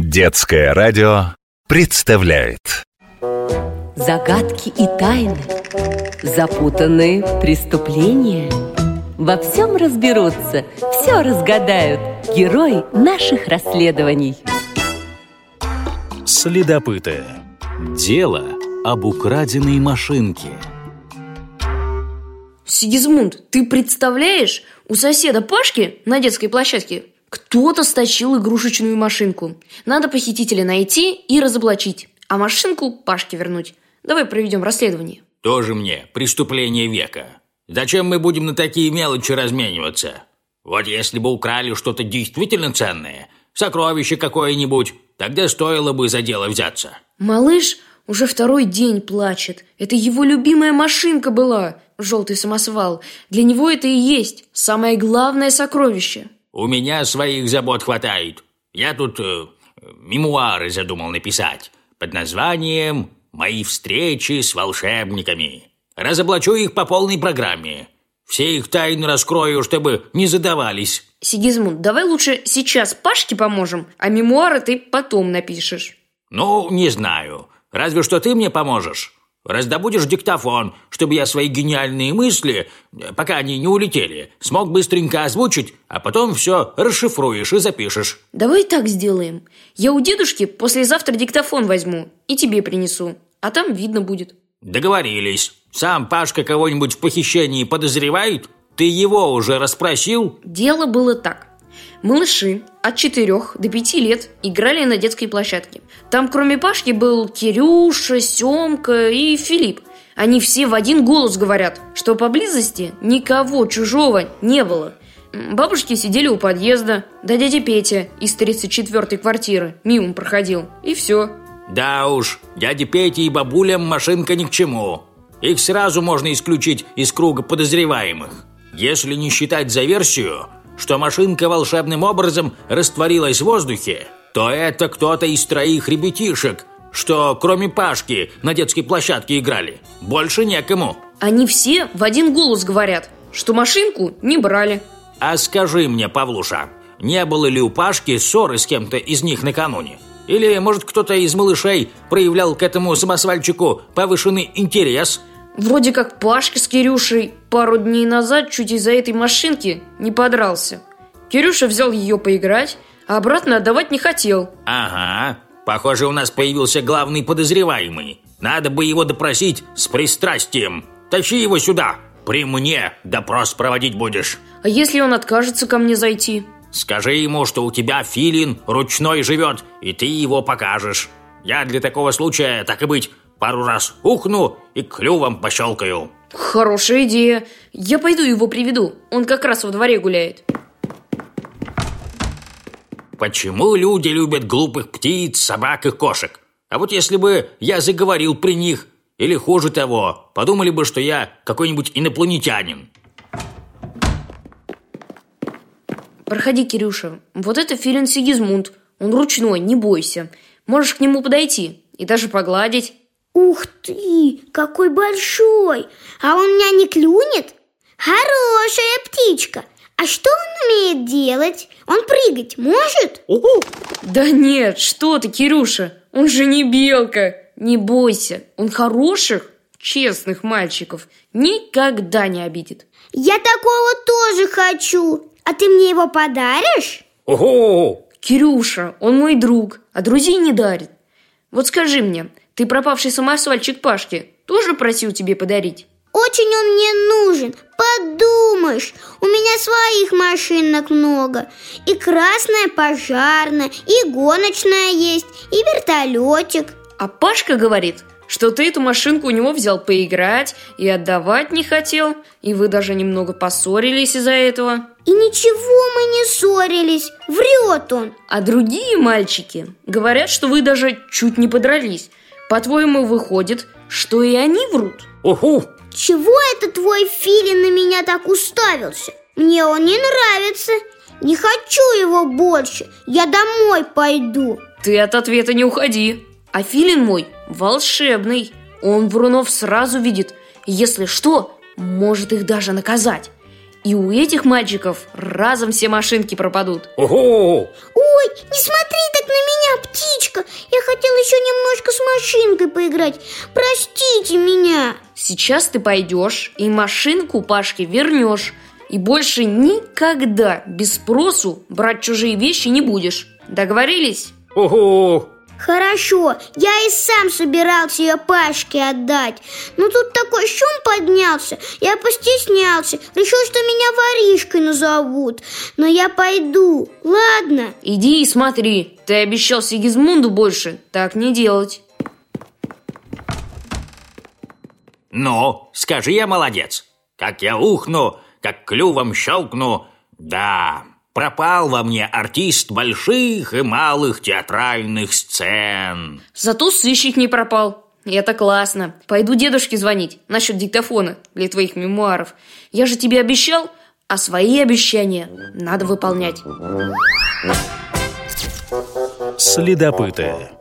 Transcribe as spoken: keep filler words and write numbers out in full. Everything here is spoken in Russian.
Детское радио представляет Загадки и тайны, запутанные преступления. Во всем разберутся, все разгадают герои наших расследований. Следопыты. Дело об украденной машинке. Сигизмунд, ты представляешь, у соседа Пашки на детской площадке кто-то стащил игрушечную машинку. Надо похитителя найти и разоблачить, а машинку Пашке вернуть. Давай проведем расследование. Тоже мне преступление века. Зачем мы будем на такие мелочи размениваться? Вот если бы украли что-то действительно ценное, сокровище какое-нибудь, тогда стоило бы за дело взяться. Малыш уже второй день плачет. Это его любимая машинка была, желтый самосвал. Для него это и есть самое главное сокровище. У меня своих забот хватает. Я тут э, мемуары задумал написать под названием «Мои встречи с волшебниками». Разоблачу их по полной программе. Все их тайны раскрою, чтобы не задавались. Сигизмунд, давай лучше сейчас Пашке поможем, а мемуары ты потом напишешь. Ну, не знаю. Разве что ты мне поможешь. Раздобудешь диктофон, чтобы я свои гениальные мысли, пока они не улетели, смог быстренько озвучить, а потом все расшифруешь и запишешь. Давай так сделаем. Я у дедушки послезавтра диктофон возьму и тебе принесу, а там видно будет. Договорились. Сам Пашка кого-нибудь в похищении подозревает? Ты его уже расспросил? Дело было так. Малыши от четырёх до пяти лет играли на детской площадке. Там кроме Пашки был Кирюша, Семка и Филипп. Они все в один голос говорят, что поблизости никого чужого не было. Бабушки сидели у подъезда, да дядя Петя из тридцать четвёртой квартиры мимо проходил, и все. Да уж, дяде Пете и бабулям машинка ни к чему. Их сразу можно исключить из круга подозреваемых. Если не считать за версию, что машинка волшебным образом растворилась в воздухе, то это кто-то из троих ребятишек, что кроме Пашки на детской площадке играли. Больше некому. Они все в один голос говорят, что машинку не брали. А скажи мне, Павлуша, не было ли у Пашки ссоры с кем-то из них накануне? Или, может, кто-то из малышей проявлял к этому самосвальчику повышенный интерес? Вроде как Пашка с Кирюшей пару дней назад чуть из-за этой машинки не подрался. Кирюша взял ее поиграть, а обратно отдавать не хотел. Ага, похоже, у нас появился главный подозреваемый. Надо бы его допросить с пристрастием. Тащи его сюда, при мне допрос проводить будешь. А если он откажется ко мне зайти? Скажи ему, что у тебя филин ручной живет, и ты его покажешь. Я для такого случая, так и быть, пару раз ухну и клювом пощелкаю. Хорошая идея. Я пойду его приведу. Он как раз во дворе гуляет. Почему люди любят глупых птиц, собак и кошек? А вот если бы я заговорил при них, или хуже того, подумали бы, что я какой-нибудь инопланетянин. Проходи, Кирюша. Вот это филин Сигизмунд. Он ручной, не бойся. Можешь к нему подойти и даже погладить. Ух ты, какой большой! А он меня не клюнет? Хорошая птичка. А что он умеет делать? Он прыгать может? Угу. Да нет, что ты, Кирюша, он же не белка. Не бойся, он хороших, честных мальчиков никогда не обидит. Я такого тоже хочу. А ты мне его подаришь? Ого! Кирюша, он мой друг, а друзей не дарит. Вот скажи мне, ты пропавший самосвальчик Пашки тоже просил тебе подарить? Очень он мне нужен. Подумаешь, у меня своих машинок много. И красная пожарная, и гоночная есть, и вертолетик. А Пашка говорит, что ты эту машинку у него взял поиграть и отдавать не хотел, и вы даже немного поссорились из-за этого. И ничего мы не ссорились, врет он. А другие мальчики говорят, что вы даже чуть не подрались. По-твоему, выходит, что и они врут? Уху! Чего это твой филин на меня так уставился? Мне он не нравится. Не хочу его больше. Я домой пойду. Ты от ответа не уходи. А филин мой волшебный. Он врунов сразу видит. Если что, может их даже наказать. И у этих мальчиков разом все машинки пропадут. Ого! Ой, не смотри так на меня, птичка. Я хотел еще немножко с машинкой поиграть. Простите меня. Сейчас ты пойдешь и машинку Пашке вернешь. И больше никогда без спросу брать чужие вещи не будешь. Договорились? Угу. Хорошо, я и сам собирался ее Пашке отдать. Но тут такой шум поднялся. Я постеснялся, решил, что меня воришкой назовут. Но я пойду, ладно? Иди и смотри. Ты обещал Сигизмунду больше так не делать. Ну, скажи, я молодец. Как я ухну, как клювом щелкну. Да, пропал во мне артист больших и малых театральных сцен. Зато сыщик не пропал. И это классно. Пойду дедушке звонить насчет диктофона для твоих мемуаров. Я же тебе обещал, а свои обещания надо выполнять. Следопыты.